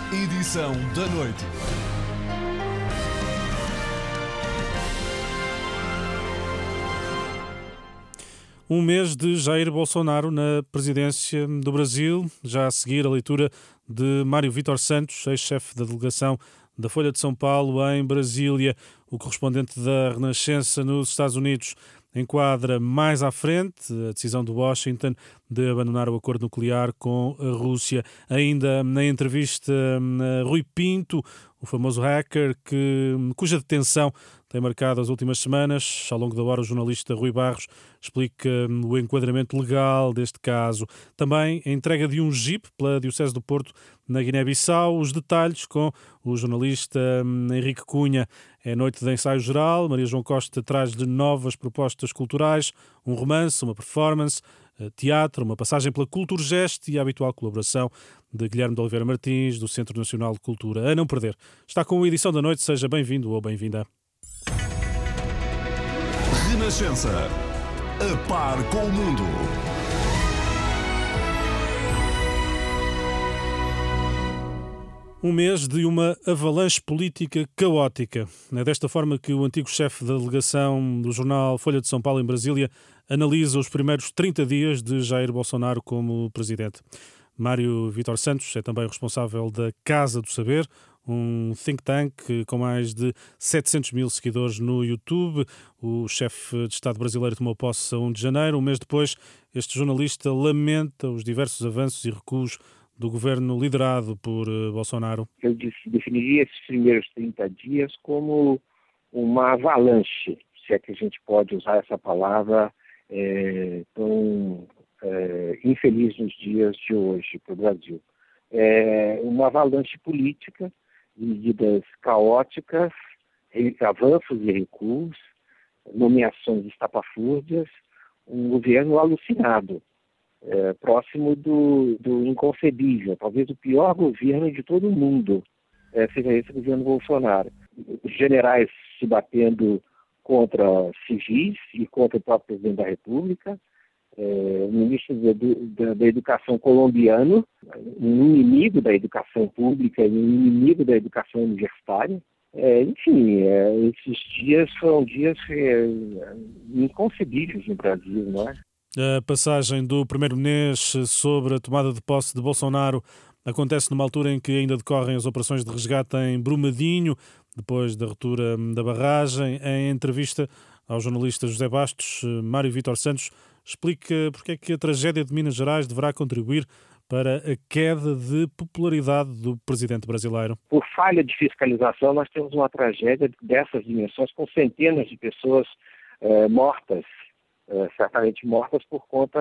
Edição da noite. Um mês de Jair Bolsonaro na presidência do Brasil, já a seguir a leitura de Mário Vítor Santos, ex-chefe da delegação da Folha de São Paulo em Brasília. O correspondente da Renascença nos Estados Unidos enquadra mais à frente a decisão de Washington de abandonar o acordo nuclear com a Rússia. Ainda na entrevista a Rui Pinto, o famoso hacker cuja detenção tem marcado as últimas semanas. Ao longo da hora, o jornalista Rui Barros explica o enquadramento legal deste caso. Também a entrega de um Jeep pela Diocese do Porto, na Guiné-Bissau. Os detalhes com o jornalista Henrique Cunha. É noite de ensaio geral. Maria João Costa traz-lhe novas propostas culturais, um romance, uma performance, teatro, uma passagem pela Culturgest e a habitual colaboração de Guilherme de Oliveira Martins, do Centro Nacional de Cultura. A não perder. Está com a edição da noite. Seja bem-vindo ou bem-vinda. Renascença. A par com o mundo. Um mês de uma avalanche política caótica. É desta forma que o antigo chefe da delegação do jornal Folha de São Paulo em Brasília analisa os primeiros 30 dias de Jair Bolsonaro como presidente. Mário Vítor Santos é também responsável da Casa do Saber, um think tank com mais de 700 mil seguidores no YouTube. O chefe de Estado brasileiro tomou posse a 1 de janeiro. Um mês depois, este jornalista lamenta os diversos avanços e recuos do governo liderado por Bolsonaro. Eu definiria esses primeiros 30 dias como uma avalanche, se é que a gente pode usar essa palavra tão infeliz nos dias de hoje para o Brasil. Uma avalanche política, medidas caóticas, avanços e recuos, nomeações estapafúrdias, um governo alucinado, próximo do inconcebível, talvez o pior governo de todo o mundo, seja esse governo Bolsonaro. Os generais se batendo contra civis e contra o próprio presidente da República, o ministro da Educação colombiano, um inimigo da educação pública e um inimigo da educação universitária. Enfim, esses dias foram dias inconcebíveis no Brasil, não é? A passagem do primeiro-ministro sobre a tomada de posse de Bolsonaro acontece numa altura em que ainda decorrem as operações de resgate em Brumadinho, depois da ruptura da barragem. Em entrevista ao jornalista José Bastos, Mário Vítor Santos explica porque é que a tragédia de Minas Gerais deverá contribuir para a queda de popularidade do presidente brasileiro. Por falha de fiscalização, nós temos uma tragédia dessas dimensões, com centenas de pessoas mortas, certamente mortas por conta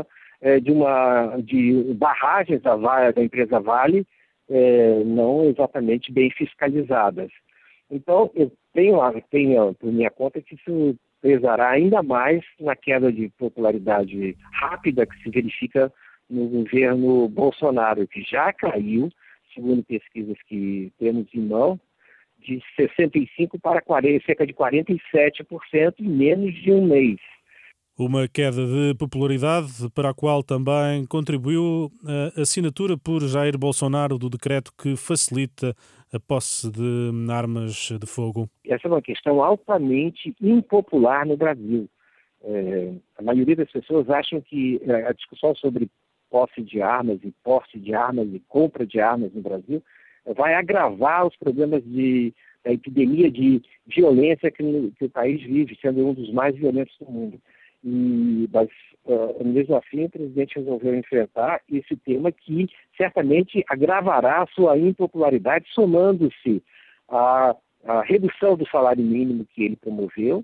de barragens da empresa Vale não exatamente bem fiscalizadas. Então, eu tenho por minha conta que isso pesará ainda mais na queda de popularidade rápida que se verifica no governo Bolsonaro, que já caiu, segundo pesquisas que temos em mão, de 65% para cerca de 47% em menos de um mês. Uma queda de popularidade para a qual também contribuiu a assinatura por Jair Bolsonaro do decreto que facilita a posse de armas de fogo. Essa é uma questão altamente impopular no Brasil. A maioria das pessoas acham que a discussão sobre posse de armas e posse de armas e compra de armas no Brasil vai agravar os problemas da epidemia de violência que o país vive, sendo um dos mais violentos do mundo. Mas, mesmo assim, o presidente resolveu enfrentar esse tema que certamente agravará a sua impopularidade, somando-se à redução do salário mínimo que ele promoveu,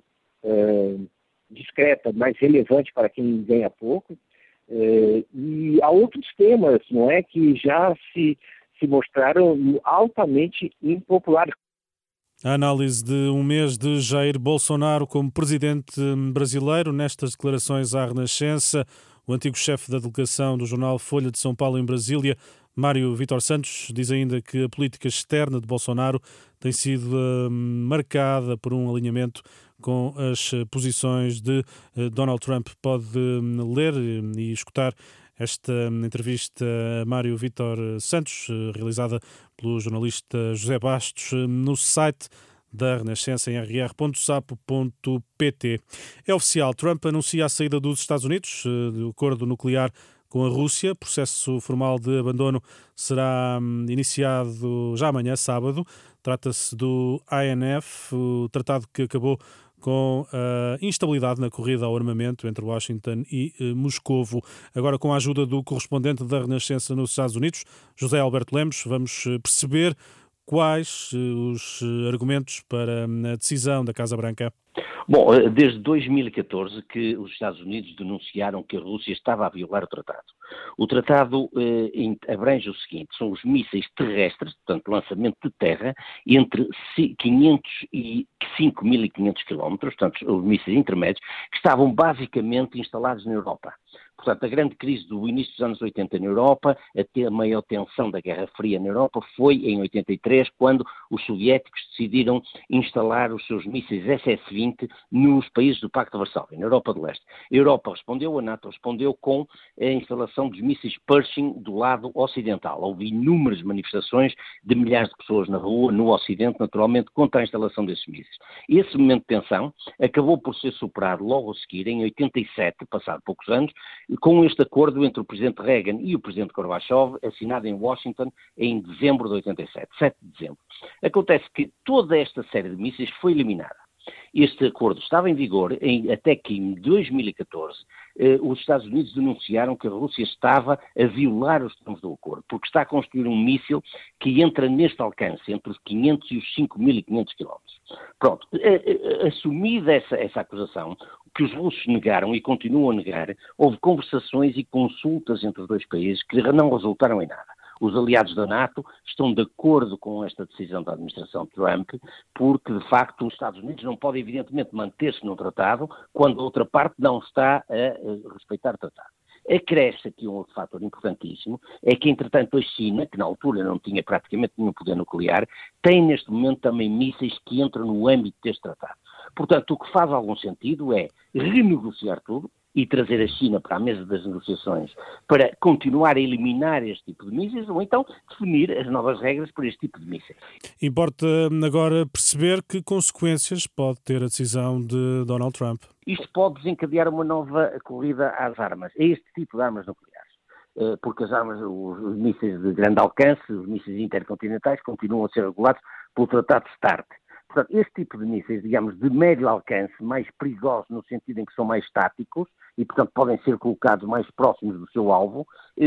discreta, mas relevante para quem ganha pouco, e há outros temas, não é, que já se mostraram altamente impopulares. A análise de um mês de Jair Bolsonaro como presidente brasileiro. Nestas declarações à Renascença, o antigo chefe da delegação do jornal Folha de São Paulo em Brasília, Mário Vítor Santos, diz ainda que a política externa de Bolsonaro tem sido marcada por um alinhamento com as posições de Donald Trump. Pode ler e escutar esta entrevista a Mário Vítor Santos, realizada pelo jornalista José Bastos, no site da Renascença em rr.sapo.pt. É oficial, Trump anuncia a saída dos Estados Unidos do acordo nuclear com a Rússia. O processo formal de abandono será iniciado já amanhã, sábado. Trata-se do INF, o tratado que acabou com a instabilidade na corrida ao armamento entre Washington e Moscovo. Agora, com a ajuda do correspondente da Renascença nos Estados Unidos, José Alberto Lemos, vamos perceber quais os argumentos para a decisão da Casa Branca. Bom, desde 2014 que os Estados Unidos denunciaram que a Rússia estava a violar o tratado. O tratado abrange o seguinte: são os mísseis terrestres, portanto lançamento de terra, entre 500 e 5.500 quilómetros, portanto os mísseis intermédios, que estavam basicamente instalados na Europa. Portanto, a grande crise do início dos anos 80 na Europa, até a maior tensão da Guerra Fria na Europa, foi em 83, quando os soviéticos decidiram instalar os seus mísseis SS-20 nos países do Pacto de Varsóvia, na Europa do Leste. A Europa respondeu, a NATO respondeu com a instalação dos mísseis Pershing do lado ocidental. Houve inúmeras manifestações de milhares de pessoas na rua, no Ocidente, naturalmente, contra a instalação desses mísseis. Esse momento de tensão acabou por ser superado logo a seguir, em 87, passado poucos anos, com este acordo entre o Presidente Reagan e o Presidente Gorbachev, assinado em Washington em dezembro de 87, 7 de dezembro. Acontece que toda esta série de mísseis foi eliminada. Este acordo estava em vigor até que em 2014 os Estados Unidos denunciaram que a Rússia estava a violar os termos do acordo, porque está a construir um míssil que entra neste alcance, entre os 500 e os 5.500 quilómetros. Pronto, assumida essa acusação, que os russos negaram e continuam a negar, houve conversações e consultas entre os dois países que não resultaram em nada. Os aliados da NATO estão de acordo com esta decisão da administração Trump, porque, de facto, os Estados Unidos não podem, evidentemente, manter-se no tratado quando a outra parte não está a respeitar o tratado. Acresce aqui um outro fator importantíssimo, é que, entretanto, a China, que na altura não tinha praticamente nenhum poder nuclear, tem neste momento também mísseis que entram no âmbito deste tratado. Portanto, o que faz algum sentido é renegociar tudo e trazer a China para a mesa das negociações para continuar a eliminar este tipo de mísseis, ou então definir as novas regras para este tipo de mísseis. Importa agora perceber que consequências pode ter a decisão de Donald Trump. Isto pode desencadear uma nova corrida às armas, a este tipo de armas nucleares. Porque as armas, os mísseis de grande alcance, os mísseis intercontinentais, continuam a ser regulados pelo Tratado START. Portanto, este tipo de mísseis, digamos, de médio alcance, mais perigosos no sentido em que são mais táticos e, portanto, podem ser colocados mais próximos do seu alvo,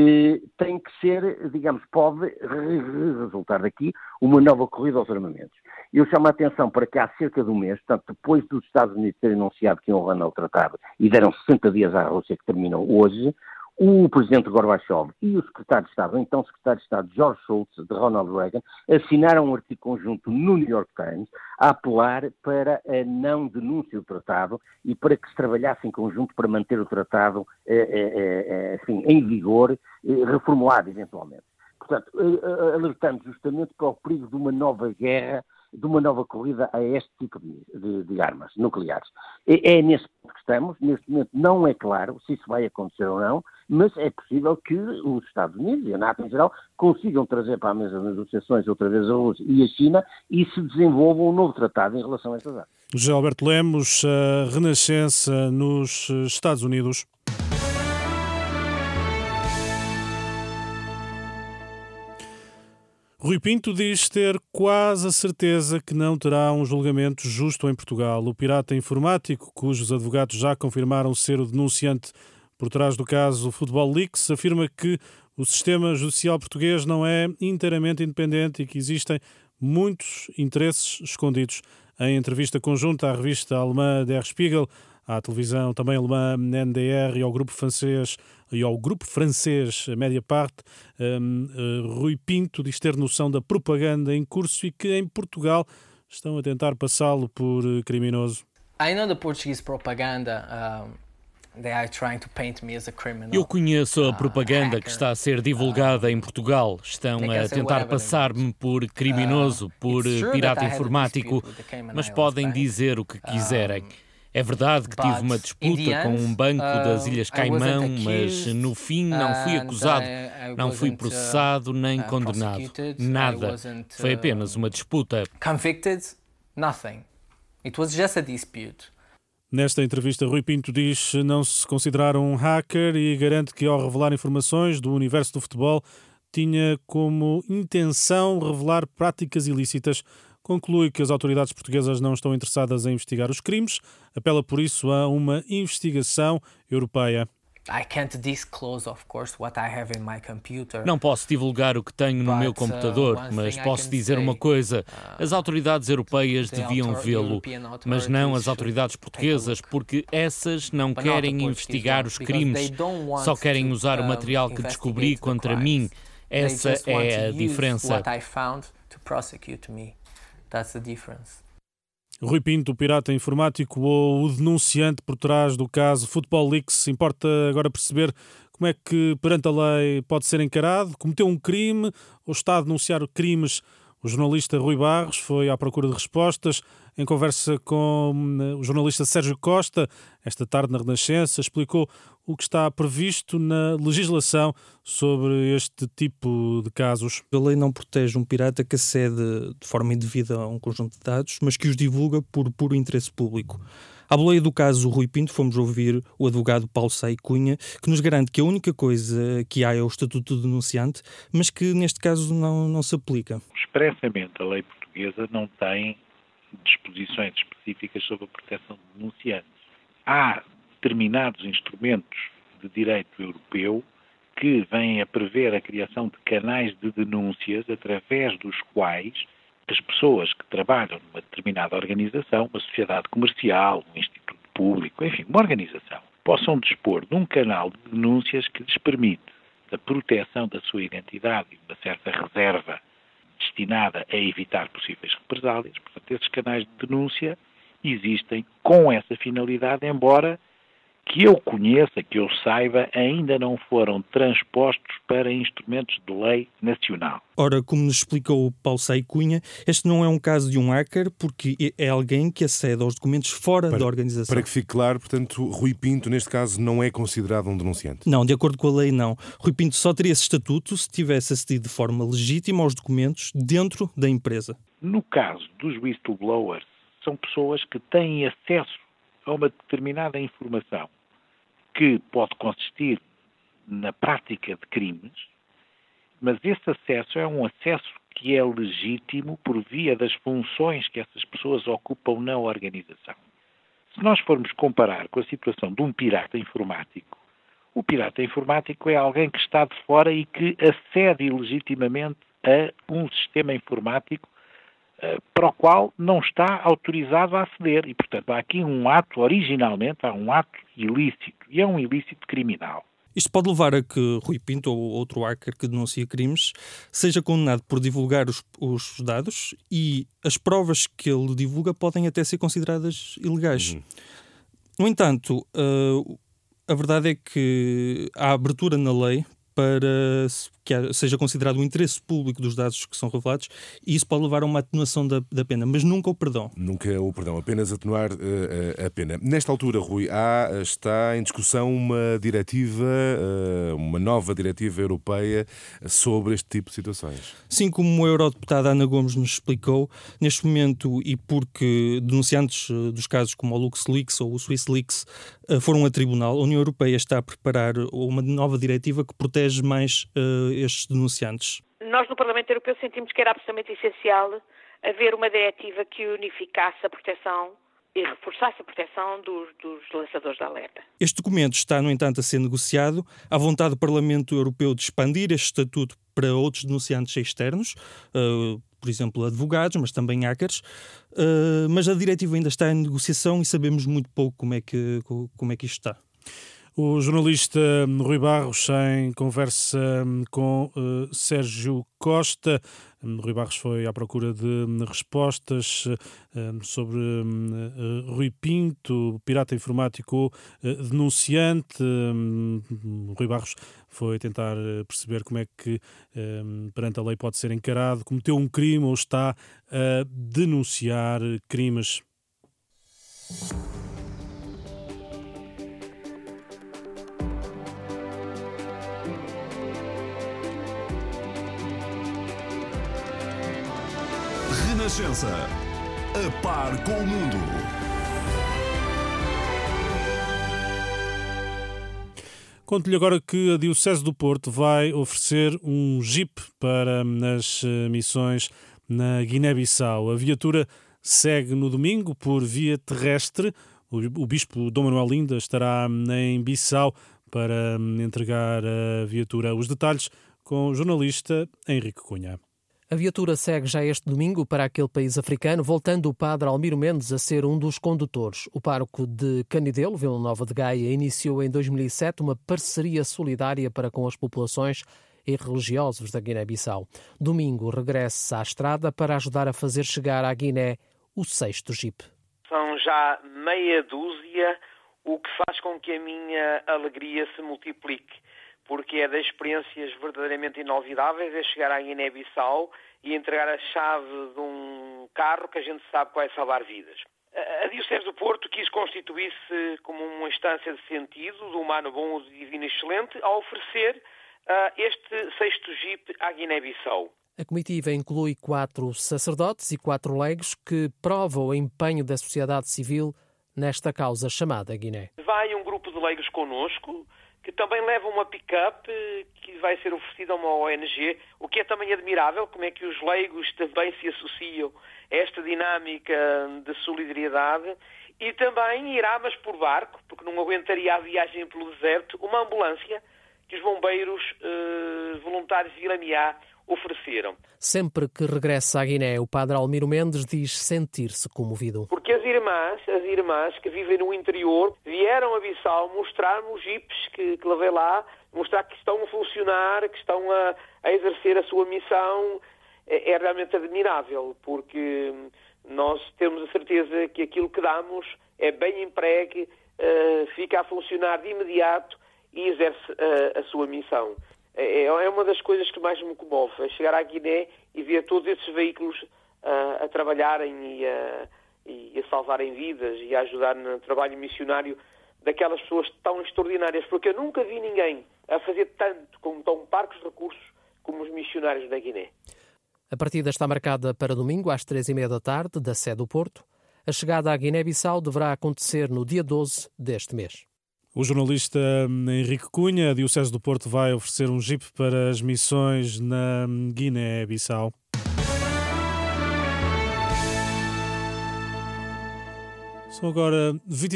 tem que ser, digamos, pode resultar daqui uma nova corrida aos armamentos. Eu chamo a atenção para que há cerca de um mês, portanto, depois dos Estados Unidos terem anunciado que iam renovar o tratado e deram 60 dias à Rússia, que terminam hoje, o Presidente Gorbachev e o Secretário de Estado, então Secretário de Estado George Shultz, de Ronald Reagan, assinaram um artigo conjunto no New York Times a apelar para a não denúncia do tratado e para que se trabalhasse em conjunto para manter o tratado assim, em vigor, reformulado eventualmente. Portanto, alertando justamente para o perigo de uma nova guerra, de uma nova corrida a este tipo de armas nucleares. É nesse ponto que estamos. Neste momento não é claro se isso vai acontecer ou não, mas é possível que os Estados Unidos e a NATO em geral consigam trazer para a mesa de negociações outra vez a Rússia e a China e se desenvolvam um novo tratado em relação a estas armas. José Alberto Lemos, a Renascença nos Estados Unidos. Rui Pinto diz ter quase a certeza que não terá um julgamento justo em Portugal. O pirata informático, cujos advogados já confirmaram ser o denunciante por trás do caso Football Leaks, afirma que o sistema judicial português não é inteiramente independente e que existem muitos interesses escondidos. Em entrevista conjunta à revista alemã Der Spiegel, à televisão também alemã NDR e ao grupo francês Mediapart, Rui Pinto diz ter noção da propaganda em curso e que em Portugal estão a tentar passá-lo por criminoso. I know the Portuguese propaganda. They are trying to paint me as a criminal. Eu conheço a propaganda que está a ser divulgada em Portugal. Estão a tentar passar-me por criminoso, por pirata informático, mas podem dizer o que quiserem. É verdade que tive uma disputa com um banco das Ilhas Caimão, mas no fim não fui acusado, não fui processado nem condenado. Nada. Foi apenas uma disputa. Convicted? Nothing. It was just a dispute. Nesta entrevista, Rui Pinto diz não se considerar um hacker e garante que, ao revelar informações do universo do futebol, tinha como intenção revelar práticas ilícitas. Conclui que as autoridades portuguesas não estão interessadas em investigar os crimes, apela por isso a uma investigação europeia. Não posso divulgar o que tenho no meu computador, mas posso dizer uma coisa. As autoridades europeias deviam vê-lo, mas não as autoridades portuguesas, porque essas não querem investigar os crimes, só querem usar o material que descobri contra mim. Essa é a diferença. Rui Pinto, o pirata informático ou o denunciante por trás do caso Football Leaks, importa agora perceber como é que perante a lei pode ser encarado, cometeu um crime ou está a denunciar crimes. O jornalista Rui Barros foi à procura de respostas. Em conversa com o jornalista Sérgio Costa, esta tarde na Renascença, explicou o que está previsto na legislação sobre este tipo de casos. A lei não protege um pirata que acede de forma indevida a um conjunto de dados, mas que os divulga por puro interesse público. À boleia do caso Rui Pinto, fomos ouvir o advogado Paulo Sei Cunha, que nos garante que a única coisa que há é o estatuto de denunciante, mas que neste caso não se aplica. Expressamente, a lei portuguesa não tem disposições específicas sobre a proteção de denunciantes. Há determinados instrumentos de direito europeu que vêm a prever a criação de canais de denúncias através dos quais as pessoas que trabalham numa determinada organização, uma sociedade comercial, um instituto público, enfim, uma organização, possam dispor de um canal de denúncias que lhes permite a proteção da sua identidade e uma certa reserva destinada a evitar possíveis represálias. Portanto, esses canais de denúncia existem com essa finalidade, embora que eu conheça, que eu saiba, ainda não foram transpostos para instrumentos de lei nacional. Ora, como nos explicou o Paulo Sei Cunha, este não é um caso de um hacker, porque é alguém que acede aos documentos fora da organização. Para que fique claro, portanto, Rui Pinto, neste caso, não é considerado um denunciante? Não, de acordo com a lei, não. Rui Pinto só teria esse estatuto se tivesse acedido de forma legítima aos documentos dentro da empresa. No caso dos whistleblowers, são pessoas que têm acesso a uma determinada informação que pode consistir na prática de crimes, mas esse acesso é um acesso que é legítimo por via das funções que essas pessoas ocupam na organização. Se nós formos comparar com a situação de um pirata informático, o pirata informático é alguém que está de fora e que acede ilegitimamente a um sistema informático para o qual não está autorizado a aceder. E, portanto, há aqui um ato, originalmente, há um ato ilícito, e é um ilícito criminal. Isto pode levar a que Rui Pinto, ou outro hacker que denuncia crimes, seja condenado por divulgar os dados, e as provas que ele divulga podem até ser consideradas ilegais. No entanto, a verdade é que há abertura na lei para que seja considerado o interesse público dos dados que são revelados, e isso pode levar a uma atenuação da pena, mas nunca o perdão. Nunca o perdão, apenas atenuar a pena. Nesta altura, Rui, está em discussão uma nova diretiva europeia sobre este tipo de situações. Sim, como a eurodeputada Ana Gomes nos explicou, neste momento, e porque denunciantes dos casos como o LuxLeaks ou o SwissLeaks foram a tribunal, a União Europeia está a preparar uma nova diretiva que protege mais estes denunciantes. Nós no Parlamento Europeu sentimos que era absolutamente essencial haver uma diretiva que unificasse a proteção e reforçasse a proteção dos lançadores de alerta. Este documento está, no entanto, a ser negociado. Há vontade do Parlamento Europeu de expandir este estatuto para outros denunciantes externos, por exemplo, advogados, mas também hackers. Mas a diretiva ainda está em negociação e sabemos muito pouco como é que isto está. O jornalista Rui Barros, em conversa com Sérgio Costa. Rui Barros foi à procura de respostas sobre Rui Pinto, pirata informático denunciante. Rui Barros foi tentar perceber como é que perante a lei pode ser encarado, cometeu um crime ou está a denunciar crimes. Renascença. A par com o mundo. Conto-lhe agora que a Diocese do Porto vai oferecer um Jeep para as missões na Guiné-Bissau. A viatura segue no domingo por via terrestre. O bispo Dom Manuel Linda estará em Bissau para entregar a viatura. Os detalhes com o jornalista Henrique Cunha. A viatura segue já este domingo para aquele país africano, voltando o padre Almiro Mendes a ser um dos condutores. O pároco de Canidelo, Vila Nova de Gaia, iniciou em 2007 uma parceria solidária para com as populações e religiosos da Guiné-Bissau. Domingo regressa à estrada para ajudar a fazer chegar à Guiné o 6º Jeep. São já meia dúzia, o que faz com que a minha alegria se multiplique, porque é das experiências verdadeiramente inolvidáveis, é chegar à Guiné-Bissau e entregar a chave de um carro que a gente sabe que vai salvar vidas. A Diocese do Porto quis constituir-se como uma instância de sentido, do humano bom, do divino excelente, ao oferecer este 6º Jeep à Guiné-Bissau. A comitiva inclui 4 sacerdotes e 4 leigos que provam o empenho da sociedade civil nesta causa chamada Guiné. Vai um grupo de leigos connosco, que também leva uma pick-up que vai ser oferecida a uma ONG, o que é também admirável, como é que os leigos também se associam a esta dinâmica de solidariedade, e também irá, mas por barco, porque não aguentaria a viagem pelo deserto, uma ambulância que os bombeiros voluntários de Vilamiá ofereceram. Sempre que regressa à Guiné, o padre Almiro Mendes diz sentir-se comovido. Porque as irmãs que vivem no interior vieram a Bissau mostrar-me os jipes que levei lá, mostrar que estão a funcionar, que estão a exercer a sua missão. É realmente admirável, porque nós temos a certeza que aquilo que damos é bem empregue, fica a funcionar de imediato e exerce a sua missão. É uma das coisas que mais me comove, é chegar à Guiné e ver todos esses veículos a trabalharem e a salvarem vidas e a ajudar no trabalho missionário daquelas pessoas tão extraordinárias, porque eu nunca vi ninguém a fazer tanto com tão parcos recursos como os missionários da Guiné. A partida está marcada para domingo às 3h30 da tarde, da sede do Porto. A chegada à Guiné-Bissau deverá acontecer no dia 12 deste mês. O jornalista Henrique Cunha, a Diocese do Porto, vai oferecer um Jeep para as missões na Guiné-Bissau. São agora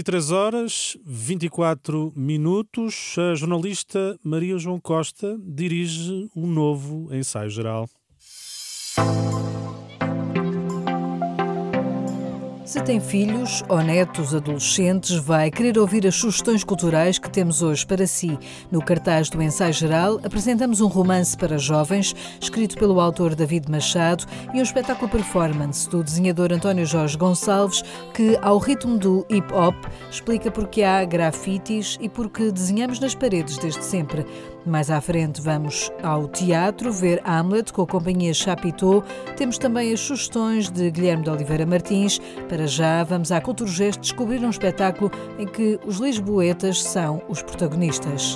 23h24. A jornalista Maria João Costa dirige um novo ensaio geral. Se tem filhos ou netos adolescentes, vai querer ouvir as sugestões culturais que temos hoje para si. No cartaz do Ensaio Geral, apresentamos um romance para jovens, escrito pelo autor David Machado, e um espetáculo performance do desenhador António Jorge Gonçalves, que, ao ritmo do hip-hop, explica porque há grafites e porque desenhamos nas paredes desde sempre. Mais à frente vamos ao teatro ver Hamlet com a companhia Chapiteau. Temos também as sugestões de Guilherme de Oliveira Martins. Para já vamos à Culturgest descobrir um espetáculo em que os lisboetas são os protagonistas.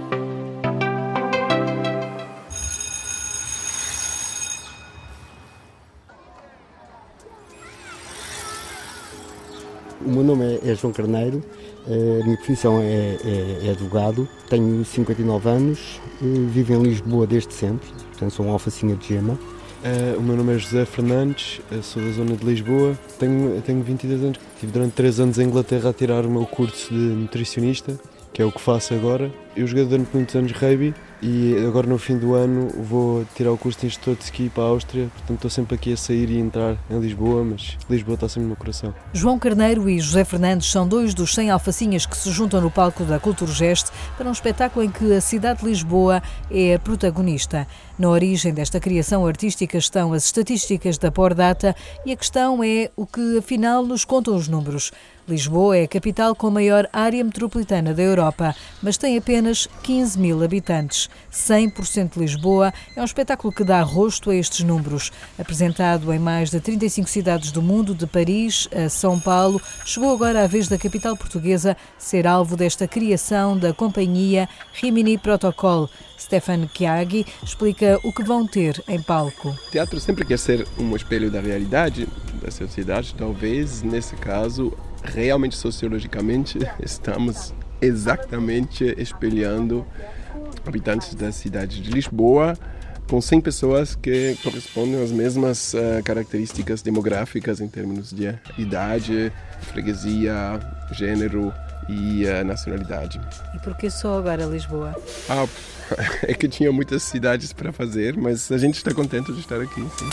O meu nome é João Carneiro, a minha profissão é advogado, tenho 59 anos, vivo em Lisboa desde sempre, portanto sou uma alfacinha de gema. O meu nome é José Fernandes, sou da zona de Lisboa, tenho 22 anos, estive durante 3 anos em Inglaterra a tirar o meu curso de nutricionista, que é o que faço agora. Eu joguei durante muitos anos rugby e agora no fim do ano vou tirar o curso de instrutor de ski para a Áustria, portanto estou sempre aqui a sair e entrar em Lisboa, mas Lisboa está sempre no meu coração. João Carneiro e José Fernandes são 2 dos 100 alfacinhas que se juntam no palco da Culturgest para um espetáculo em que a cidade de Lisboa é a protagonista. Na origem desta criação artística estão as estatísticas da Pordata e a questão é o que afinal nos contam os números. Lisboa é a capital com a maior área metropolitana da Europa, mas tem apenas apenas 15 mil habitantes. 100% Lisboa é um espetáculo que dá rosto a estes números. Apresentado em mais de 35 cidades do mundo, de Paris a São Paulo, chegou agora a vez da capital portuguesa ser alvo desta criação da companhia Rimini Protocol. Stefan Chiaghi explica o que vão ter em palco. O teatro sempre quer ser um espelho da realidade da sociedade. Talvez, nesse caso, realmente sociologicamente, estamos exatamente espelhando habitantes da cidade de Lisboa, com 100 pessoas que correspondem às mesmas características demográficas em termos de idade, freguesia, gênero e nacionalidade. E por que só agora Lisboa? É que tinha muitas cidades para fazer, mas a gente está contente de estar aqui, sim.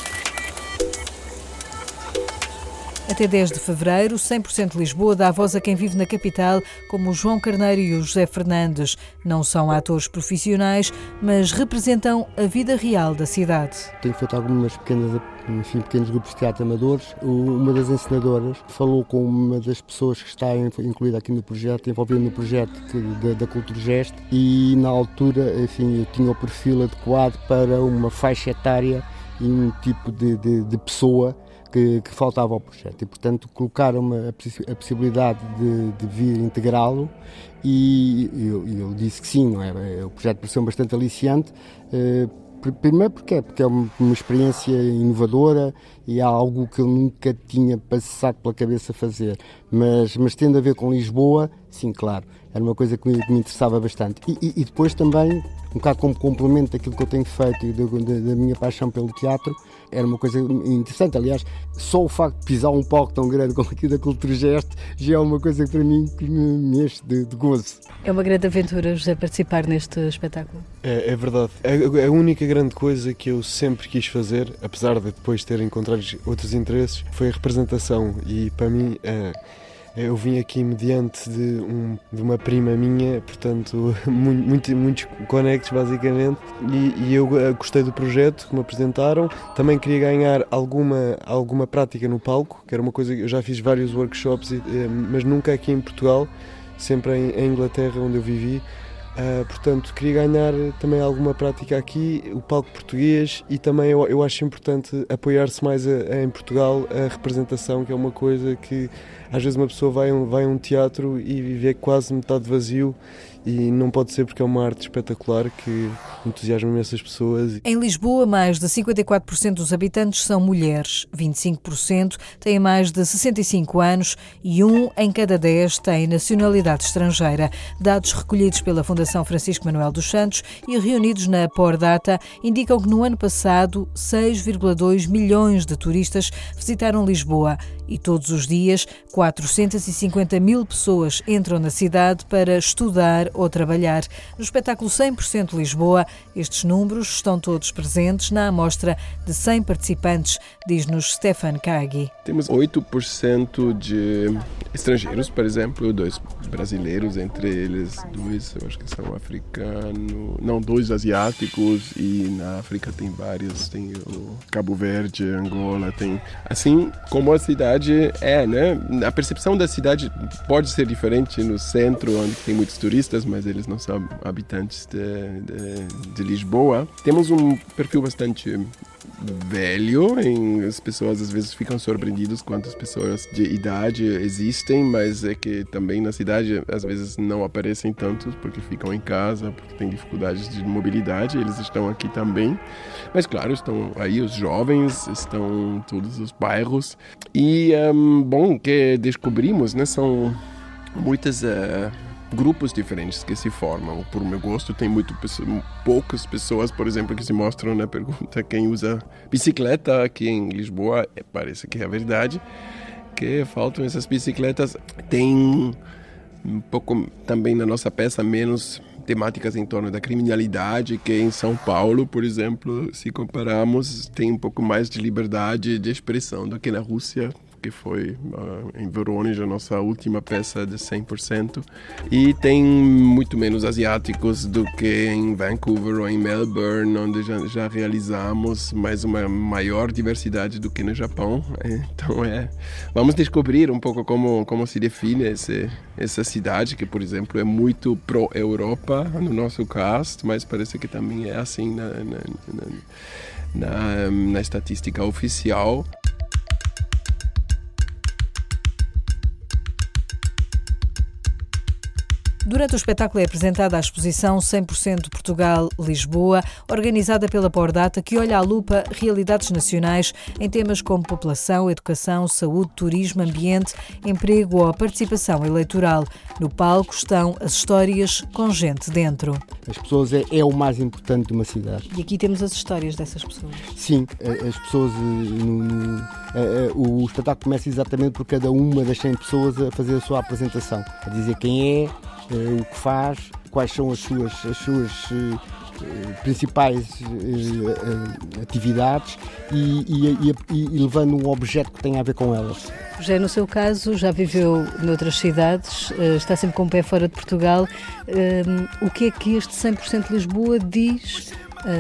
Até 10 de fevereiro, 100% Lisboa dá voz a quem vive na capital, como o João Carneiro e o José Fernandes. Não são atores profissionais, mas representam a vida real da cidade. Tenho feito algumas pequenos grupos de teatro amadores. Uma das encenadoras falou com uma das pessoas que está incluída aqui no projeto, envolvida no projeto da Culturgest, e na altura, enfim, eu tinha o perfil adequado para uma faixa etária e um tipo de pessoa que faltava ao projeto, e portanto colocaram a possibilidade de vir integrá-lo, e eu disse que sim, não é? O projeto pareceu bastante aliciante. Primeiro porque é uma experiência inovadora e é algo que eu nunca tinha passado pela cabeça fazer, mas tendo a ver com Lisboa, sim, claro, era uma coisa que me interessava bastante. E depois também, um bocado como complemento daquilo que eu tenho feito e da minha paixão pelo teatro, era uma coisa interessante. Aliás, só o facto de pisar um palco tão grande como aqui da Culturgest já é uma coisa que para mim que me enche de gozo. É uma grande aventura, José, participar neste espetáculo. É verdade. A única grande coisa que eu sempre quis fazer, apesar de depois ter encontrado outros interesses, foi a representação. E para mim, eu vim aqui mediante de uma prima minha, portanto, muitos conectos basicamente, e eu gostei do projeto que me apresentaram. Também queria ganhar alguma prática no palco, que era uma coisa que eu já fiz vários workshops, mas nunca aqui em Portugal, sempre em Inglaterra, onde eu vivi. Portanto, queria ganhar também alguma prática aqui, o palco português, e também eu acho importante apoiar-se mais em Portugal a representação, que é uma coisa que às vezes uma pessoa vai a um teatro e vê quase metade vazio, e não pode ser, porque é uma arte espetacular que entusiasma imensas pessoas. Em Lisboa, mais de 54% dos habitantes são mulheres, 25% têm mais de 65 anos e 1 em cada 10 tem nacionalidade estrangeira. Dados recolhidos pela Fundação Francisco Manuel dos Santos e reunidos na Pordata indicam que no ano passado 6,2 milhões de turistas visitaram Lisboa e todos os dias 450 mil pessoas entram na cidade para estudar ou trabalhar. No espetáculo 100% Lisboa, estes números estão todos presentes na amostra de 100 participantes, diz-nos Stefan Chiaghi. Temos 8% de estrangeiros, por exemplo, 2 brasileiros, entre eles 2, eu acho que são africanos, não, 2 asiáticos, e na África tem vários, tem o Cabo Verde, Angola, tem, assim como a cidade né? A percepção da cidade pode ser diferente no centro, onde tem muitos turistas, mas eles não são habitantes de Lisboa. Temos um perfil bastante velho, as pessoas às vezes ficam surpreendidas quantas pessoas de idade existem, mas é que também na cidade às vezes não aparecem tantos porque ficam em casa, porque têm dificuldades de mobilidade, eles estão aqui também, mas claro, estão aí os jovens, estão todos os bairros, e bom, que descobrimos, né, são muitas grupos diferentes que se formam. Por meu gosto, tem poucas pessoas, por exemplo, que se mostram na pergunta quem usa bicicleta aqui em Lisboa. Parece que é a verdade, que faltam essas bicicletas. Tem um pouco também na nossa peça menos temáticas em torno da criminalidade, que em São Paulo, por exemplo, se compararmos, tem um pouco mais de liberdade de expressão do que na Rússia, que foi em Voronezh, a nossa última peça de 100%. E tem muito menos asiáticos do que em Vancouver ou em Melbourne, onde já realizamos, mais uma maior diversidade do que no Japão. Então vamos descobrir um pouco como se define essa cidade, que, por exemplo, é muito pró-Europa no nosso cast, mas parece que também é assim na estatística oficial. Durante o espetáculo é apresentada a exposição 100% Portugal-Lisboa, organizada pela Pordata, que olha à lupa realidades nacionais em temas como população, educação, saúde, turismo, ambiente, emprego ou a participação eleitoral. No palco estão as histórias com gente dentro. As pessoas é o mais importante de uma cidade. E aqui temos as histórias dessas pessoas. Sim, as pessoas... o espetáculo começa exatamente por cada uma das 100 pessoas a fazer a sua apresentação, a dizer quem é, o que faz, quais são as suas principais atividades e levando um objeto que tenha a ver com elas. Já no seu caso, já viveu noutras cidades, está sempre com o pé fora de Portugal. O que é que este 100% Lisboa diz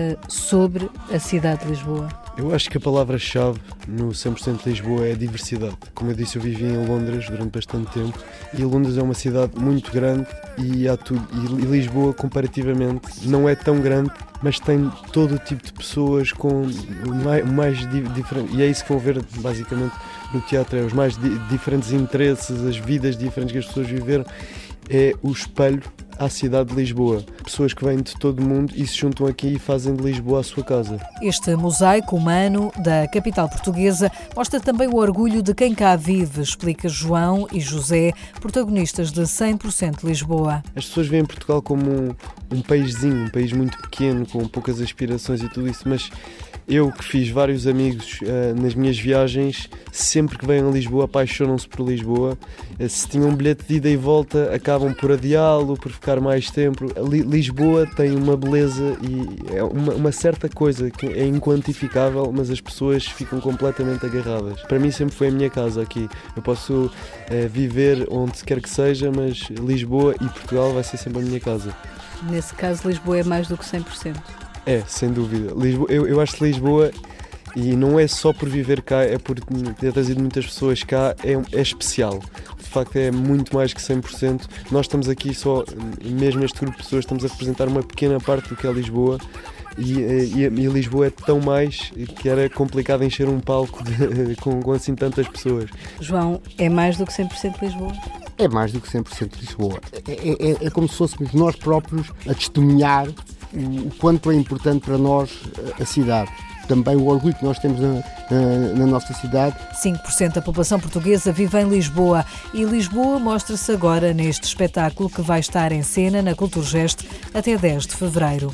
sobre a cidade de Lisboa? Eu acho que a palavra-chave no 100% de Lisboa é a diversidade. Como eu disse, eu vivi em Londres durante bastante tempo e Londres é uma cidade muito grande e há tudo. E Lisboa, comparativamente, não é tão grande, mas tem todo o tipo de pessoas com mais diferente. E é isso que vão ver, basicamente, no teatro, é os mais diferentes interesses, as vidas diferentes que as pessoas viveram. É o espelho à cidade de Lisboa. Pessoas que vêm de todo o mundo e se juntam aqui e fazem de Lisboa a sua casa. Este mosaico humano da capital portuguesa mostra também o orgulho de quem cá vive, explica João e José, protagonistas de 100% Lisboa. As pessoas veem Portugal como um paíszinho, um país muito pequeno, com poucas aspirações e tudo isso, mas eu que fiz vários amigos nas minhas viagens, sempre que vêm a Lisboa apaixonam-se por Lisboa. Se tinham um bilhete de ida e volta, acabam por adiá-lo, por ficar mais tempo. Lisboa tem uma beleza e é uma certa coisa que é inquantificável, mas as pessoas ficam completamente agarradas. Para mim sempre foi a minha casa aqui. Eu posso viver onde quer que seja, mas Lisboa e Portugal vai ser sempre a minha casa. Nesse caso, Lisboa é mais do que 100%. É, sem dúvida. Lisboa, eu acho que Lisboa, e não é só por viver cá, é por ter trazido muitas pessoas cá, é especial. De facto é muito mais que 100%. Nós estamos aqui só, mesmo este grupo de pessoas, estamos a representar uma pequena parte do que é Lisboa. E Lisboa é tão mais que era complicado encher um palco com assim tantas pessoas. João, é mais do que 100% Lisboa? É mais do que 100% Lisboa. É como se fôssemos nós próprios a testemunhar o quanto é importante para nós a cidade. Também o orgulho que nós temos na nossa cidade. 5% da população portuguesa vive em Lisboa e Lisboa mostra-se agora neste espetáculo que vai estar em cena na Culturgest até 10 de fevereiro.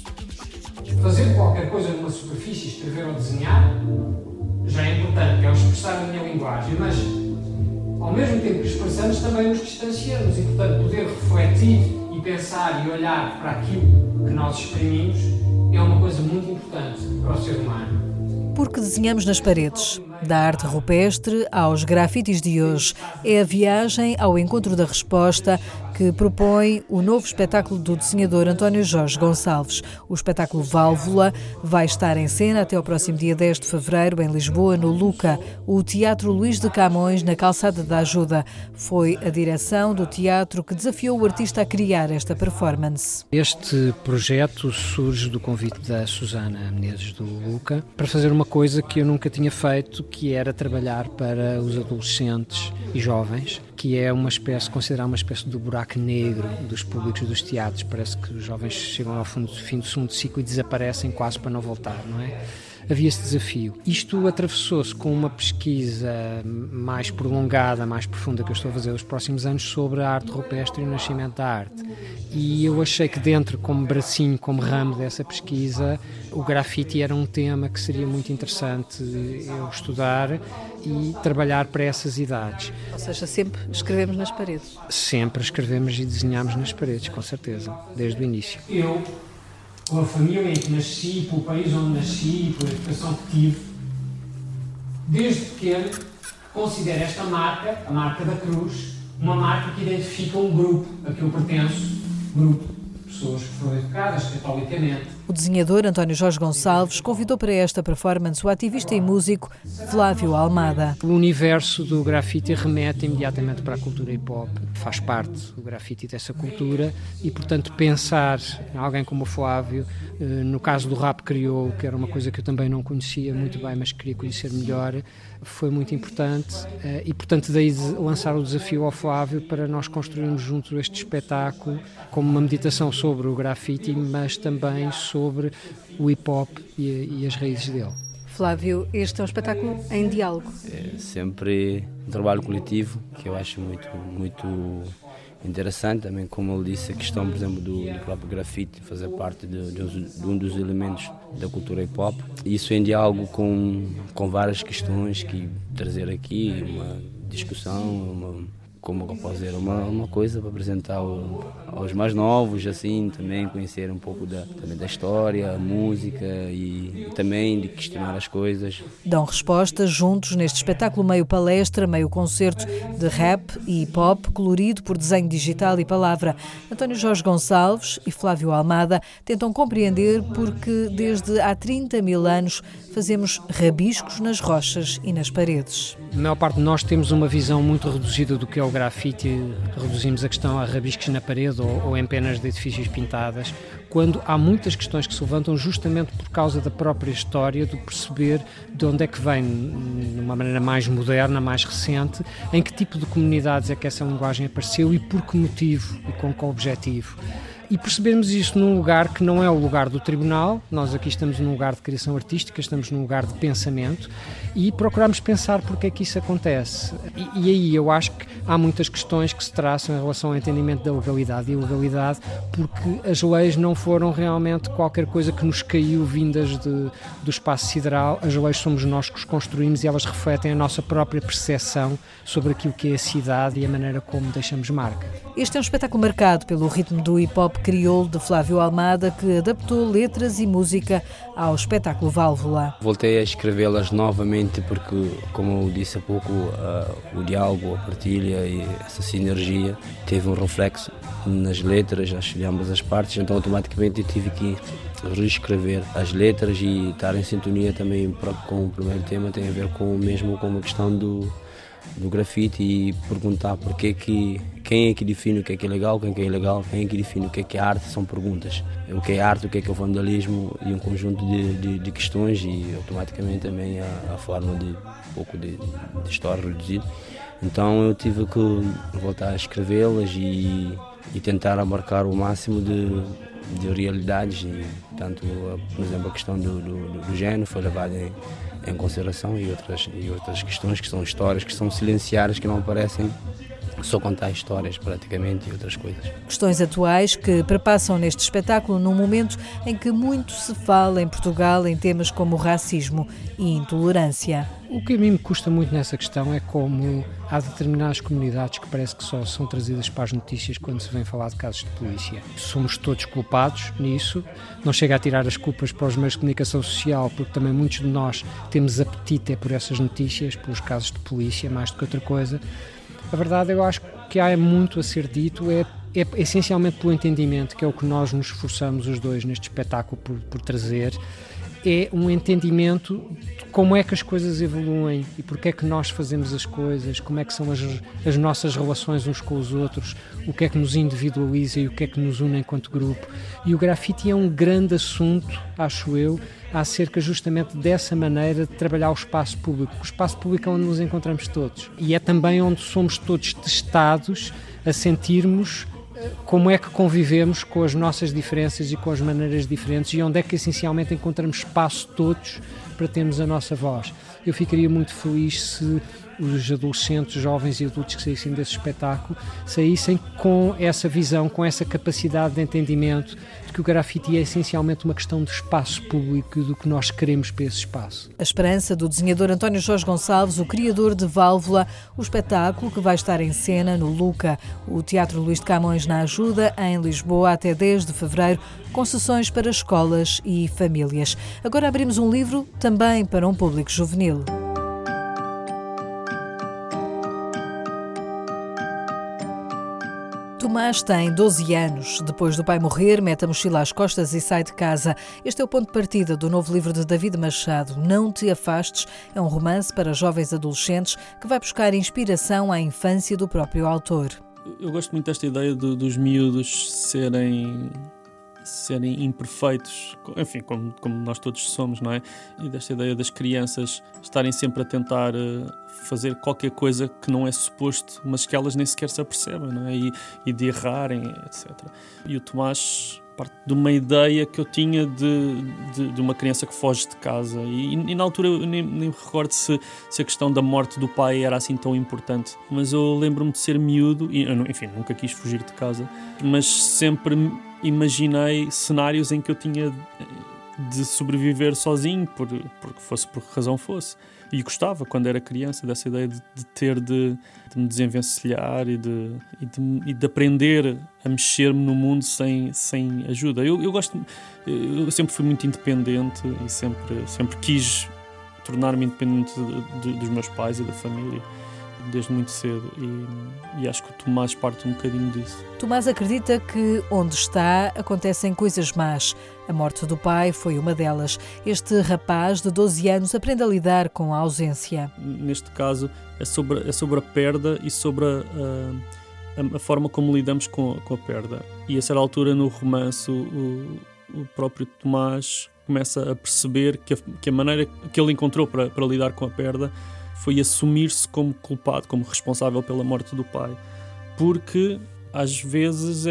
Fazer qualquer coisa numa superfície, escrever ou desenhar, já é importante, que é o expressar a minha linguagem, mas ao mesmo tempo que expressamos também nos distanciamos e, portanto, poder refletir e pensar e olhar para aquilo que nós exprimimos é uma coisa muito importante para o ser humano. Porque desenhamos nas paredes. Da arte rupestre aos grafites de hoje. É a viagem ao encontro da resposta que propõe o novo espetáculo do desenhador António Jorge Gonçalves. O espetáculo Válvula vai estar em cena até ao próximo dia 10 de fevereiro em Lisboa, no Luca, o Teatro Luís de Camões, na Calçada da Ajuda. Foi a direção do teatro que desafiou o artista a criar esta performance. Este projeto surge do convite da Susana Menezes do Luca para fazer uma coisa que eu nunca tinha feito, que era trabalhar para os adolescentes e jovens, que é considerar uma espécie de buraco negro dos públicos dos teatros. Parece que os jovens chegam ao fim do segundo ciclo e desaparecem quase para não voltar, não é? Havia esse desafio. Isto atravessou-se com uma pesquisa mais prolongada, mais profunda que eu estou a fazer nos próximos anos sobre a arte rupestre e o nascimento da arte. E eu achei que dentro, como bracinho, como ramo dessa pesquisa, o grafite era um tema que seria muito interessante eu estudar e trabalhar para essas idades. Ou seja, sempre escrevemos nas paredes? Sempre escrevemos e desenhamos nas paredes, com certeza, desde o início. Eu, com a família em que nasci, pelo país onde nasci, pela educação que tive, desde pequeno considero esta marca, a marca da cruz, uma marca que identifica um grupo a que eu pertenço, grupo de pessoas que foram educadas catolicamente. O desenhador António Jorge Gonçalves convidou para esta performance o ativista e músico Flávio Almada. O universo do grafite remete imediatamente para a cultura hip-hop. Faz parte o grafite dessa cultura e, portanto, pensar em alguém como o Flávio, no caso do rap crioulo, que era uma coisa que eu também não conhecia muito bem, mas queria conhecer melhor, foi muito importante e, portanto, daí lançar o desafio ao Flávio para nós construirmos juntos este espetáculo como uma meditação sobre o grafite, mas também sobre o hip-hop e as raízes dele. Flávio, este é um espetáculo em diálogo. É sempre um trabalho coletivo que eu acho muito interessante. Também, como ele disse, a questão, por exemplo, do próprio grafite fazer parte de um dos elementos da cultura hip-hop. Isso em diálogo com várias questões que trazer aqui, uma discussão, como eu posso dizer, uma coisa para apresentar aos mais novos, assim, também conhecer um pouco também da história, a música e também de questionar as coisas. Dão respostas juntos neste espetáculo meio palestra, meio concerto de rap e hip-hop, colorido por desenho digital e palavra. António Jorge Gonçalves e Flávio Almada tentam compreender porque desde há 30 mil anos fazemos rabiscos nas rochas e nas paredes. A maior parte de nós temos uma visão muito reduzida do que é o grafite, reduzimos a questão a rabiscos na parede ou em penas de edifícios pintadas, quando há muitas questões que se levantam justamente por causa da própria história, de perceber de onde é que vem, de uma maneira mais moderna, mais recente, em que tipo de comunidades é que essa linguagem apareceu e por que motivo e com qual objetivo. E percebemos isso num lugar que não é o lugar do tribunal. Nós aqui estamos num lugar de criação artística, estamos num lugar de pensamento e procuramos pensar porque é que isso acontece. E aí eu acho que há muitas questões que se traçam em relação ao entendimento da legalidade e ilegalidade, porque as leis não foram realmente qualquer coisa que nos caiu vindas do espaço sideral. As leis somos nós que os construímos e elas refletem a nossa própria percepção sobre aquilo que é a cidade e a maneira como deixamos marca. Este é um espetáculo marcado pelo ritmo do hip-hop crioulo de Flávio Almada, que adaptou letras e música ao espetáculo Válvula. Voltei a escrevê-las novamente porque, como eu disse há pouco, o diálogo, a partilha e essa sinergia teve um reflexo nas letras, acho, de ambas as partes, então automaticamente eu tive que reescrever as letras e estar em sintonia também com o primeiro tema, tem a ver com a questão do grafite e perguntar quem é que define o que é legal, quem é ilegal, quem é que define o que é arte, são perguntas. O que é arte, o que é o vandalismo e um conjunto de questões e automaticamente também a forma de história reduzida. Então eu tive que voltar a escrevê-las e tentar abarcar o máximo de realidades e tanto, por exemplo, a questão do género foi levada em consideração e outras questões que são histórias que são silenciadas, que não aparecem, só contar histórias praticamente e outras coisas. Questões atuais que perpassam neste espetáculo num momento em que muito se fala em Portugal em temas como racismo e intolerância. O que a mim me custa muito nessa questão é como há determinadas comunidades que parece que só são trazidas para as notícias quando se vem falar de casos de polícia. Somos todos culpados nisso, não chega a tirar as culpas para os meios de comunicação social, porque também muitos de nós temos apetite por essas notícias, pelos casos de polícia, mais do que outra coisa. A verdade, eu acho que há muito a ser dito, é essencialmente pelo entendimento, que é o que nós nos esforçamos os dois neste espetáculo por trazer, é um entendimento de como é que as coisas evoluem e porque é que nós fazemos as coisas, como é que são as nossas relações uns com os outros, o que é que nos individualiza e o que é que nos une enquanto grupo. E o grafite é um grande assunto, acho eu, acerca justamente dessa maneira de trabalhar o espaço público. O espaço público é onde nos encontramos todos e é também onde somos todos testados a sentirmos como é que convivemos com as nossas diferenças e com as maneiras diferentes e onde é que essencialmente encontramos espaço todos para termos a nossa voz. Eu ficaria muito feliz se os adolescentes, jovens e adultos que saíssem desse espetáculo saíssem com essa visão, com essa capacidade de entendimento de que o grafite é essencialmente uma questão de espaço público e do que nós queremos para esse espaço. A esperança do desenhador António Jorge Gonçalves, o criador de Válvula, o espetáculo que vai estar em cena no Luca, o Teatro Luís de Camões na Ajuda, em Lisboa, até 10 de fevereiro, com sessões para escolas e famílias. Agora abrimos um livro também para um público juvenil. Tomás tem 12 anos. Depois do pai morrer, mete a mochila às costas e sai de casa. Este é o ponto de partida do novo livro de David Machado, Não Te Afastes. É um romance para jovens adolescentes que vai buscar inspiração à infância do próprio autor. Eu gosto muito desta ideia dos miúdos serem imperfeitos, enfim, como nós todos somos, não é? E desta ideia das crianças estarem sempre a tentar fazer qualquer coisa que não é suposto, mas que elas nem sequer se apercebem, não é? E de errarem, etc. E o Tomás parte de uma ideia que eu tinha de uma criança que foge de casa. E na altura eu nem me recordo se a questão da morte do pai era assim tão importante. Mas eu lembro-me de ser miúdo, e enfim, nunca quis fugir de casa, mas sempre imaginei cenários em que eu tinha de sobreviver sozinho, porque fosse por que razão fosse. E gostava, quando era criança, dessa ideia de ter de me desenvencilhar e de aprender a mexer-me no mundo sem ajuda. Eu sempre fui muito independente e sempre quis tornar-me independente dos meus pais e da família, desde muito cedo, e acho que o Tomás parte um bocadinho disso. Tomás acredita que onde está acontecem coisas más. A morte do pai foi uma delas. Este rapaz de 12 anos aprende a lidar com a ausência. Neste caso é sobre a perda e sobre a forma como lidamos com a perda. E a certa altura no romance o próprio Tomás começa a perceber que a maneira que ele encontrou para lidar com a perda foi assumir-se como culpado, como responsável pela morte do pai. Porque, às vezes,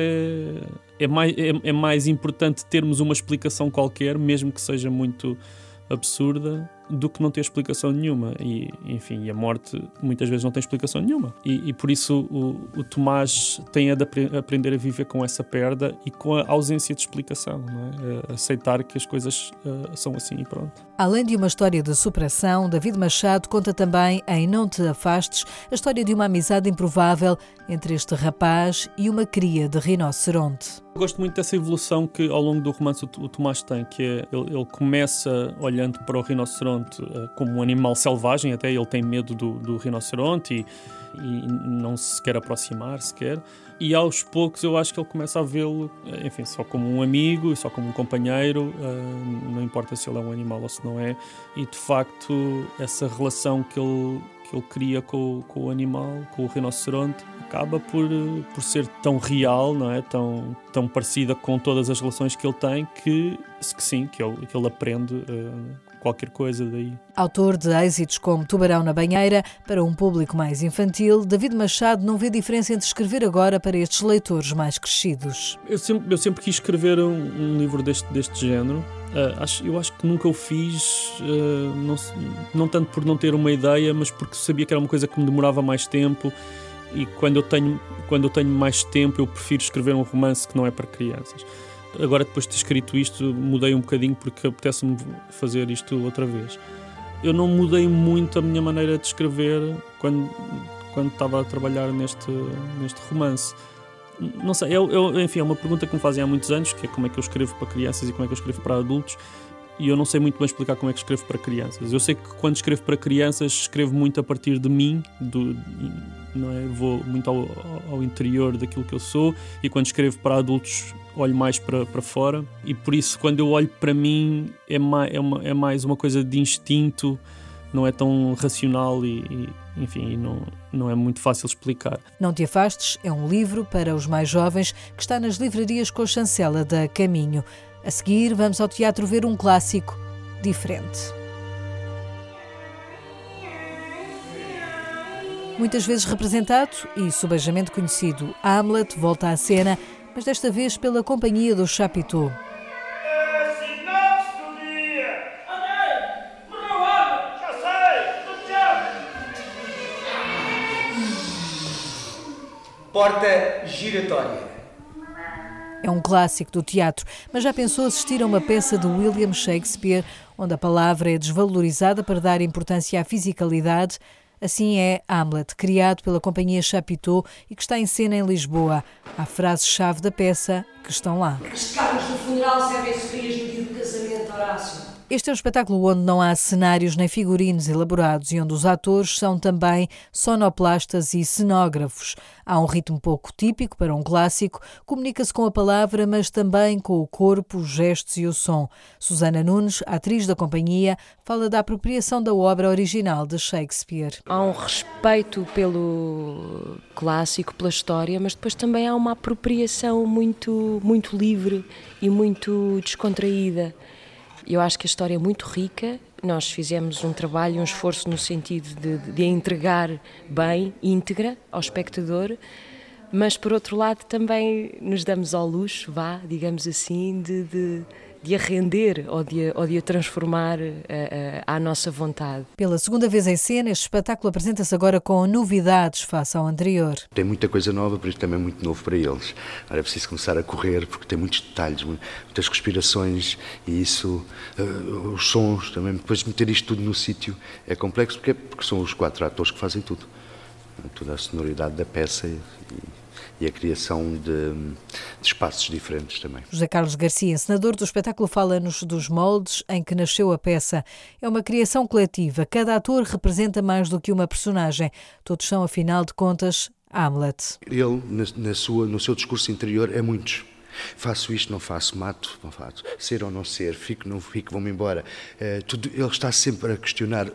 é mais importante termos uma explicação qualquer, mesmo que seja muito absurda, do que não ter explicação nenhuma. E, enfim, a morte muitas vezes não tem explicação nenhuma. E por isso o Tomás tem de aprender a viver com essa perda e com a ausência de explicação, não é? Aceitar que as coisas são assim e pronto. Além de uma história de superação, David Machado conta também em Não Te Afastes a história de uma amizade improvável entre este rapaz e uma cria de rinoceronte. Eu gosto muito dessa evolução que ao longo do romance o Tomás tem, que é ele começa olhando para o rinoceronte como um animal selvagem, até ele tem medo do rinoceronte e não se quer aproximar sequer. E aos poucos eu acho que ele começa a vê-lo, enfim, só como um amigo, só como um companheiro, não importa se ele é um animal ou se não é. E de facto essa relação que ele cria com o animal, com o rinoceronte, acaba por ser tão real, não é? Tão parecida com todas as relações que ele tem, que ele aprende qualquer coisa daí. Autor de êxitos como Tubarão na Banheira, para um público mais infantil, David Machado não vê diferença entre escrever agora para estes leitores mais crescidos. Eu sempre quis escrever um livro deste género. Eu acho que nunca o fiz, não tanto por não ter uma ideia, mas porque sabia que era uma coisa que me demorava mais tempo, e quando eu tenho mais tempo eu prefiro escrever um romance que não é para crianças. Agora, depois de ter escrito isto, mudei um bocadinho porque apetece-me fazer isto outra vez. Eu não mudei muito a minha maneira de escrever quando estava a trabalhar neste romance. Não sei, enfim, é uma pergunta que me fazem há muitos anos, que é como é que eu escrevo para crianças e como é que eu escrevo para adultos, e eu não sei muito bem explicar como é que escrevo para crianças. Eu sei que quando escrevo para crianças, escrevo muito a partir de mim, não é? Vou muito ao interior daquilo que eu sou, e quando escrevo para adultos olho mais para fora, e por isso quando eu olho para mim é mais uma coisa de instinto, não é tão racional e enfim, não é muito fácil explicar. Não Te Afastes é um livro para os mais jovens que está nas livrarias com a chancela da Caminho. A seguir, vamos ao teatro ver um clássico diferente. Muitas vezes representado e subejamente conhecido, Hamlet volta à cena, mas desta vez pela companhia do Chapiteau. Porta giratória. É um clássico do teatro, mas já pensou assistir a uma peça de William Shakespeare, onde a palavra é desvalorizada para dar importância à fisicalidade? Assim é Hamlet, criado pela companhia Chapiteau e que está em cena em Lisboa. Há frases-chave da peça que estão lá. As cartas do funeral servem-se frias no dia do casamento, Horácio. Este é um espetáculo onde não há cenários nem figurinos elaborados e onde os atores são também sonoplastas e cenógrafos. Há um ritmo pouco típico para um clássico, comunica-se com a palavra, mas também com o corpo, os gestos e o som. Susana Nunes, atriz da companhia, fala da apropriação da obra original de Shakespeare. Há um respeito pelo clássico, pela história, mas depois também há uma apropriação muito, muito livre e muito descontraída. Eu acho que a história é muito rica. Nós fizemos um trabalho, um esforço no sentido de a entregar bem, íntegra, ao espectador, mas, por outro lado, também nos damos ao luxo, digamos assim, de a render ou de a transformar à nossa vontade. Pela segunda vez em cena, este espetáculo apresenta-se agora com novidades face ao anterior. Tem muita coisa nova, por isso também é muito novo para eles. Agora é preciso começar a correr, porque tem muitos detalhes, muitas respirações e isso, os sons também. Depois de meter isto tudo no sítio é complexo, porque são os 4 atores que fazem tudo. Toda a sonoridade da peça e a criação de espaços diferentes também. José Carlos Garcia, encenador do espetáculo, fala-nos dos moldes em que nasceu a peça. É uma criação coletiva. Cada ator representa mais do que uma personagem. Todos são, afinal de contas, Hamlet. Ele, no seu discurso interior, é muitos. Faço isto, não faço, mato, não faço. Ser ou não ser, fico, não fico, vou-me embora. Ele está sempre a questionar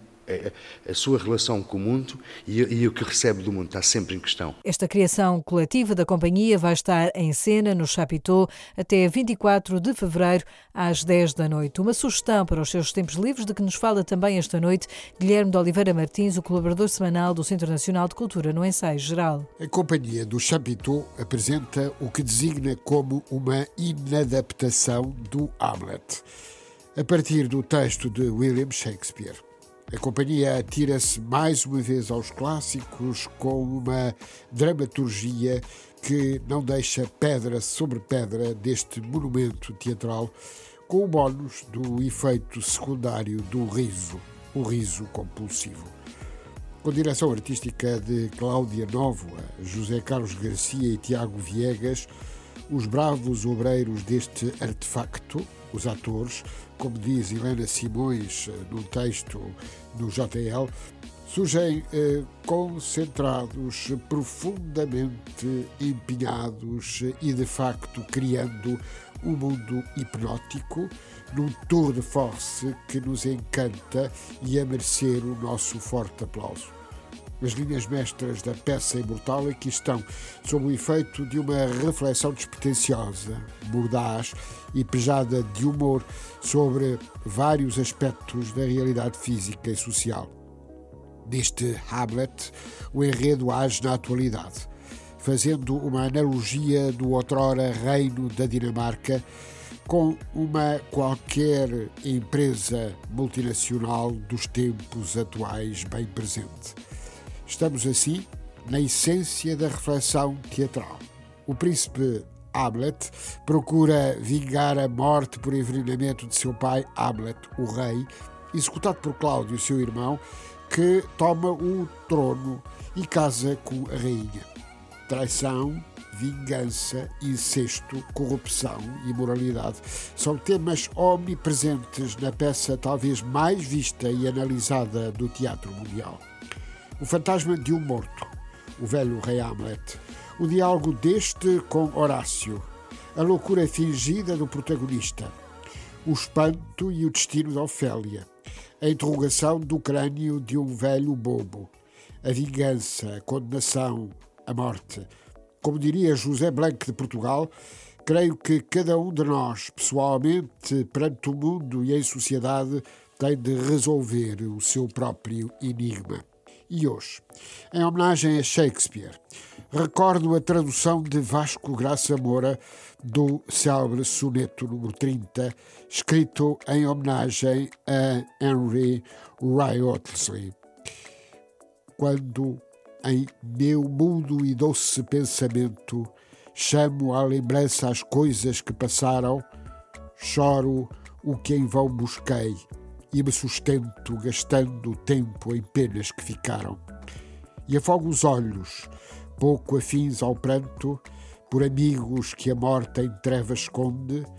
a sua relação com o mundo e o que recebe do mundo, está sempre em questão. Esta criação coletiva da companhia vai estar em cena no Chapiteau até 24 de fevereiro às 10 da noite. Uma sugestão para os seus tempos livres, de que nos fala também esta noite Guilherme de Oliveira Martins, o colaborador semanal do Centro Nacional de Cultura no Ensaio Geral. A companhia do Chapiteau apresenta o que designa como uma inadaptação do Hamlet, a partir do texto de William Shakespeare. A companhia atira-se mais uma vez aos clássicos com uma dramaturgia que não deixa pedra sobre pedra deste monumento teatral, com o bónus do efeito secundário do riso, o riso compulsivo. Com direção artística de Cláudia Nóvoa, José Carlos Garcia e Tiago Viegas, os bravos obreiros deste artefacto, os atores, como diz Helena Simões no texto do JL, surgem concentrados, profundamente empenhados e, de facto, criando um mundo hipnótico num tour de force que nos encanta e a merecer o nosso forte aplauso. As linhas mestras da peça imortal aqui estão, sob o efeito de uma reflexão despretensiosa, mordaz e pejada de humor sobre vários aspectos da realidade física e social. Neste Hamlet, o enredo age na atualidade, fazendo uma analogia do outrora reino da Dinamarca com uma qualquer empresa multinacional dos tempos atuais bem presente. Estamos, assim, na essência da reflexão teatral. O príncipe Hamlet procura vingar a morte por envenenamento de seu pai Hamlet, o rei, executado por Cláudio, seu irmão, que toma o trono e casa com a rainha. Traição, vingança, incesto, corrupção e imoralidade são temas omnipresentes na peça talvez mais vista e analisada do teatro mundial. O fantasma de um morto, o velho rei Hamlet, o diálogo deste com Horácio, a loucura fingida do protagonista, o espanto e o destino de Ofélia, a interrogação do crânio de um velho bobo, a vingança, a condenação, a morte. Como diria José Blanco de Portugal, creio que cada um de nós, pessoalmente, perante o mundo e em sociedade, tem de resolver o seu próprio enigma. E hoje, em homenagem a Shakespeare, recordo a tradução de Vasco Graça Moura do célebre soneto número 30, escrito em homenagem a Henry Wriothesley. Quando, em meu mudo e doce pensamento, chamo à lembrança as coisas que passaram, choro o que em vão busquei, e me sustento gastando o tempo em penas que ficaram. E afogo os olhos, pouco afins ao pranto, por amigos que a morte em trevas esconde,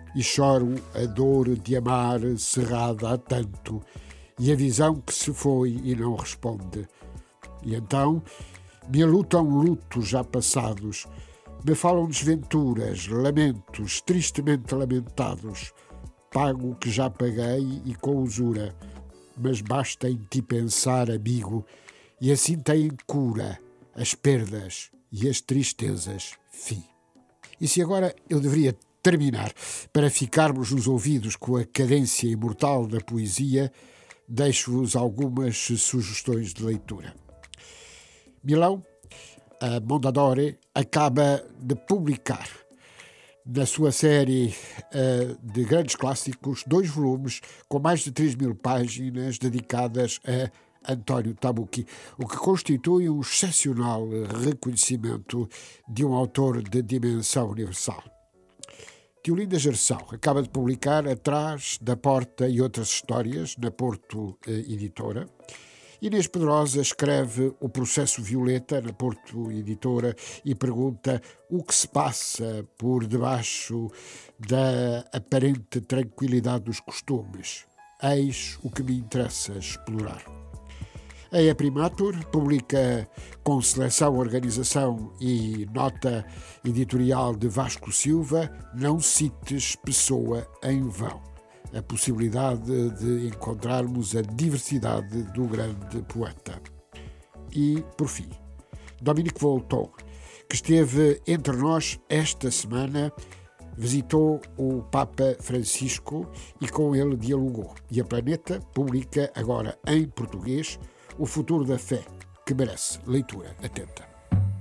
e choro a dor de amar cerrada há tanto, e a visão que se foi e não responde. E então me lutam lutos já passados, me falam desventuras, lamentos, tristemente lamentados. Pago o que já paguei e com usura, mas basta em ti pensar, amigo, e assim têm cura as perdas e as tristezas, fim. E se agora eu deveria terminar, para ficarmos nos ouvidos com a cadência imortal da poesia, deixo-vos algumas sugestões de leitura. Milão, a Mondadori, acaba de publicar na sua série de grandes clássicos 2 volumes com mais de 3.000 páginas dedicadas a António Tabucchi, o que constitui um excepcional reconhecimento de um autor de dimensão universal. Teolinda Gerção acaba de publicar Atrás da Porta e Outras Histórias, na Porto Editora. Inês Pedrosa escreve O Processo Violeta, na Porto Editora, e pergunta o que se passa por debaixo da aparente tranquilidade dos costumes. Eis o que me interessa explorar. A Eprimatur publica, com seleção, organização e nota editorial de Vasco Silva, Não cites Pessoa em vão. A possibilidade de encontrarmos a diversidade do grande poeta. E, por fim, Dominique Volton, que esteve entre nós esta semana, visitou o Papa Francisco e com ele dialogou. E a Planeta publica agora em português O Futuro da Fé, que merece leitura atenta.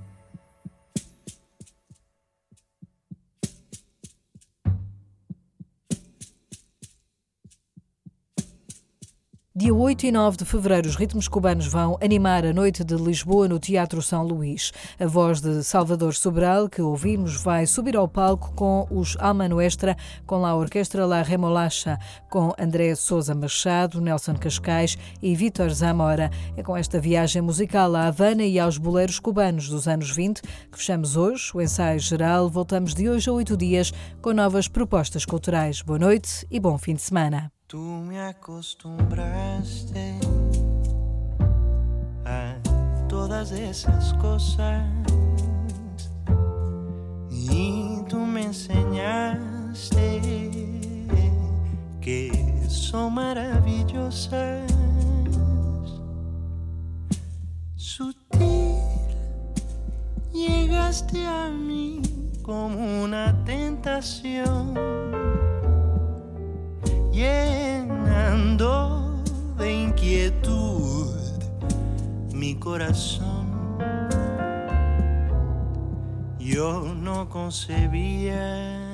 Dia 8 e 9 de fevereiro, os ritmos cubanos vão animar a noite de Lisboa no Teatro São Luís. A voz de Salvador Sobral, que ouvimos, vai subir ao palco com os Alma Nuestra, com a Orquestra La Remolacha, com André Sousa Machado, Nelson Cascais e Vítor Zamora. É com esta viagem musical à Havana e aos boleros cubanos dos anos 20 que fechamos hoje o ensaio geral. Voltamos de hoje a 8 dias com novas propostas culturais. Boa noite e bom fim de semana. Tú me acostumbraste a todas esas cosas y tú me enseñaste que son maravillosas. Sutil, llegaste a mí como una tentación, llenando de inquietud mi corazón. Yo no concebía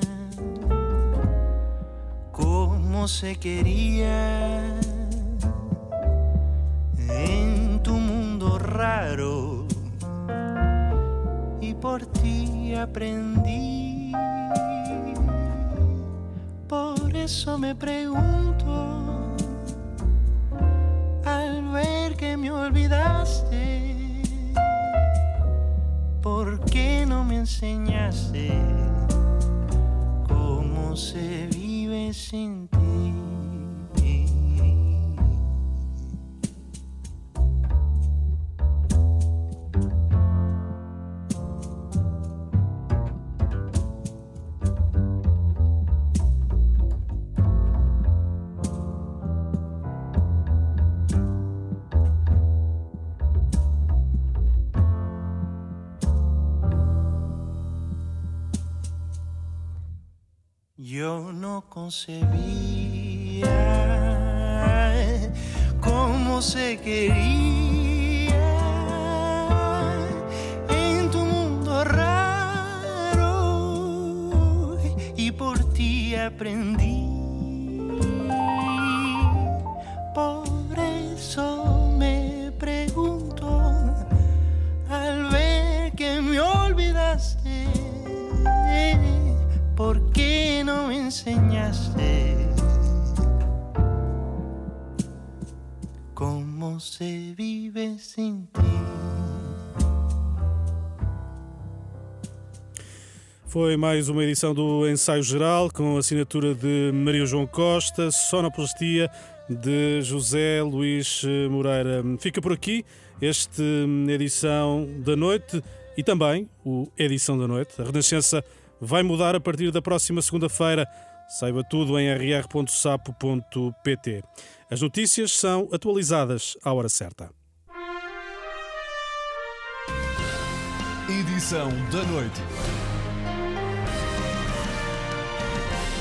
cómo se quería en tu mundo raro, y por ti aprendí. Por eso me pregunto, al ver que me olvidaste, ¿por qué no me enseñaste cómo se vive sin ti? Yo no concebía cómo se quería en tu mundo raro, y por ti aprendí. Por eso me pregunto, al ver que me olvidaste, ¿por qué no me enseñaste cómo se vive sin ti? Foi mais uma edição do Ensaio Geral, com a assinatura de Maria João Costa, sonoplastia de José Luís Moreira. Fica por aqui esta edição da noite e também o Edição da Noite. A Renascença vai mudar a partir da próxima segunda-feira. Saiba tudo em rr.sapo.pt. As notícias são atualizadas à hora certa. Edição da Noite.